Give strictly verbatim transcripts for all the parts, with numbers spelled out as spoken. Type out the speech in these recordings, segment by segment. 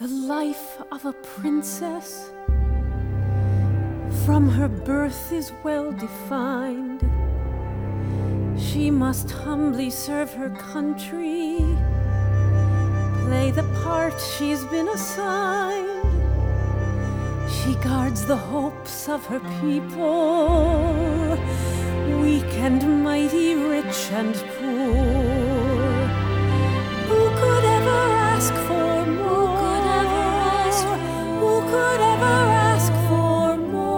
The life of a princess from her birth is well defined. She must humbly serve her country, play the part she's been assigned. She guards the hopes of her people, weak and mighty, rich and poor. Who could ever ask for more? Who could ever ask for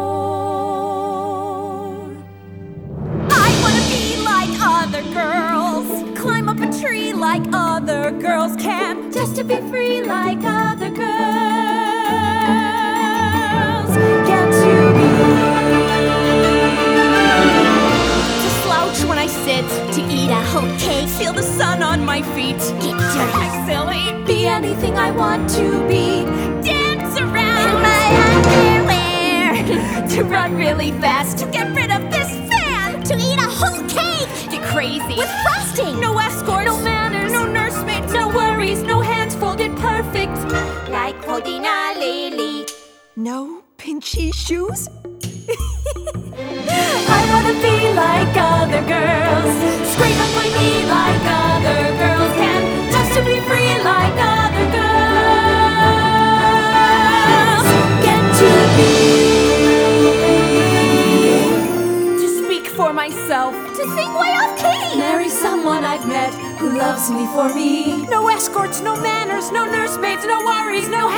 more? I wanna be like other girls, climb up a tree like other girls can, just to be free like other girls. Get to be to slouch when I sit, to eat a whole cake, feel the sun on my feet, get dirty, silly, be anything I want to be, dance around in my underwear, to run really fast, to get rid of this fan, to eat a whole cake, get crazy with frosting, no escort, no manners, no nursemaid, no worries, no hands folded perfect, like holding a lily. No pinchy shoes? I wanna be like other girls, scrape up my knee like other girls can, just to be free like other girls. Get to be, to speak for myself, to sing way off key, marry someone I've met who loves me for me. No escorts, no manners, no nursemaids, no worries, no